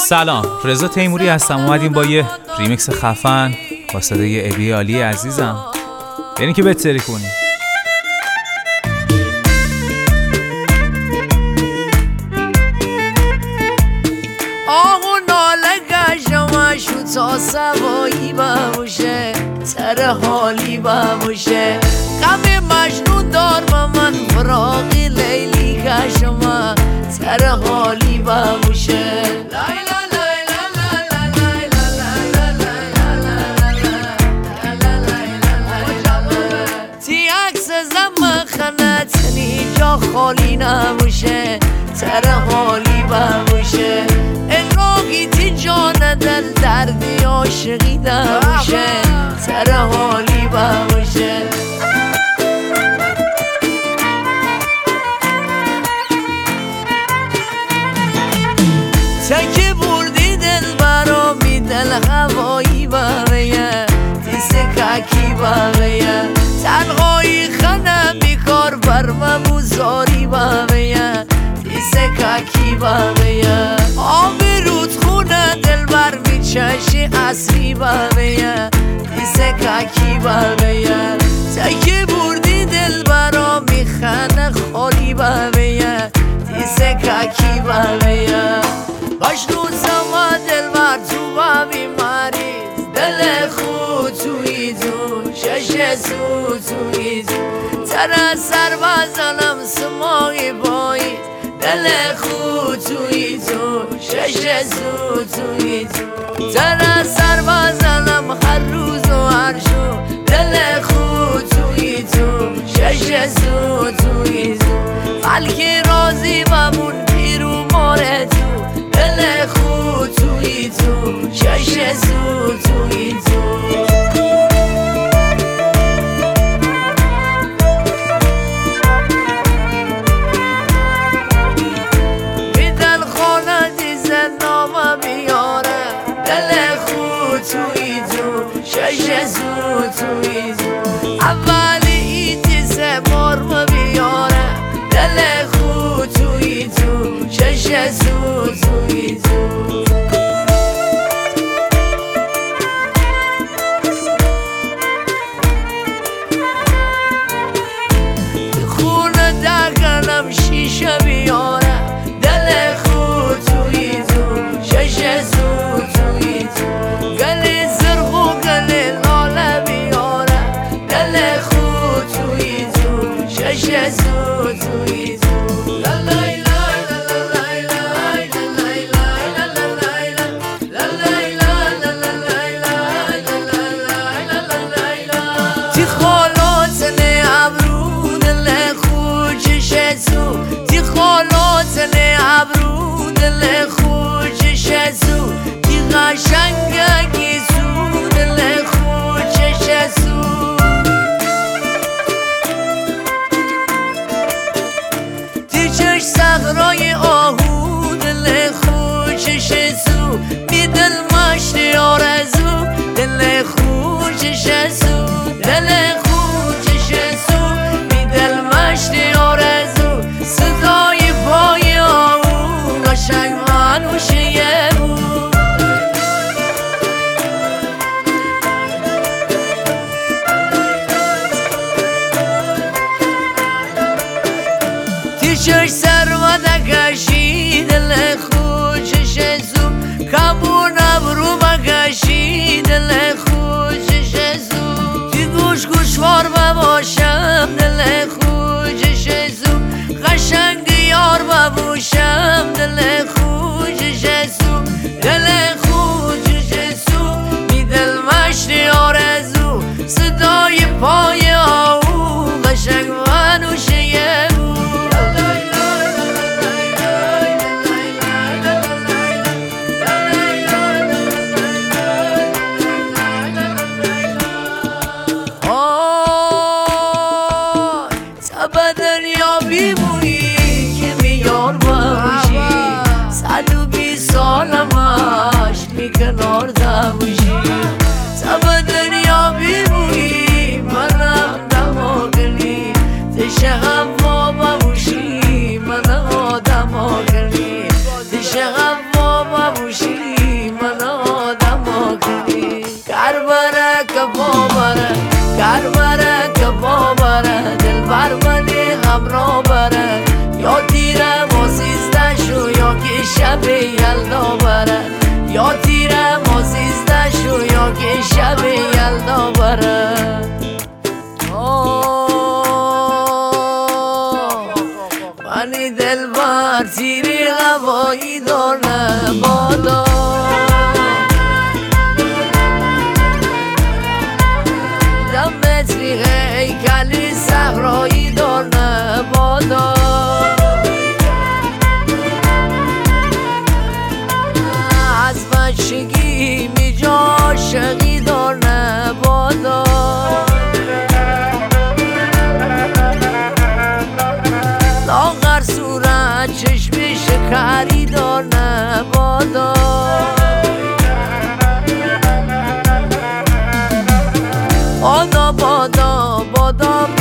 سلام، رضا تیموری هستم. اومدیم با یه ریمیکس خفن با صدای ابی علی عزیزم، یعنی که بهتری کنیم. آهو ناله گشمشو تا سوایی بموشه، سر حالی بموشه. غم مجنون دار با من فراقی لیلی کشم، سر حالی بموشه. تی عکس زم خنتنی جا خالی نموشه، سر حالی بموشه. اراغی تی جان دل دردی عاشقی نموشه، سر حالی بموشه. تکی بردی دل برامی دل هوایی بمه، دیست ککی بمه. تنهایی خنم بیکار برمم و زاری بمه، دیست ککی بمه. آبی رود خونه دل بر میچشی اصلی بمه، دیست ککی بمه. تکی بردی دل برامی خنه خالی بمه، دیست ککی بمه. مجنون سما دل بر تو با بیماریز، دل خود توی تو شش سو توی تو. تر سر بزنم سماعی باید، دل خود توی تو شش سو توی تو. تر سر بزنم هر روز و هر شو، دل خود توی تو شش سو توی تو. بلکه راضی بمون پیرو ماره تو، دل خود توی تو شش سو توی تو. بیدل خانه دیزن نامه بیاره، دل خود توی تو شش سو توی تو. اولی ایتی سه مرم بیاره، دل خود توی تو شش سو توی تو. خونه دکنم شیشه بیاره، دل خود توی تو شش سو توی تو. گلی زرخو گلی لاله بیاره، دل خود توی تو شش سو توی تو. تی خالات نه ابرو دل خود شش سو، تی خالات نه ابرو دل خود شش سو. تی قشنگه گیسو دل خود شش سو. تی چش صحرای آهو دل خود شش سو. می دل مشت آرزو دل خود شش سو، دل خود شش سو. می دل مشت آرزو صدای پای آهو قشنگ منوشه بود. تی چش سروده کشی دل خود شش سو. کمون ابرو بکشی دل خود شش سو. تی گوش گوشوار بباشم دل خود شش سو. قشنگ یار ببوشم دل خود شش سو، دل خود شش سو. می دل مشت آرزو صدای پای آهو قشنگ منوشه بود. همراه بره یا تیره ما 13 شو یا که شب یلدا بره یا تیره ما 13 شو یا که شب یلدا بره منی دل بر تیری هوایی داره بادا دم متری هیکلی صحرایی داره بادا از بچگی می جا عاشقی داره بادا لاغر صورت چشمی شکری داره بادا بادا بادا بادا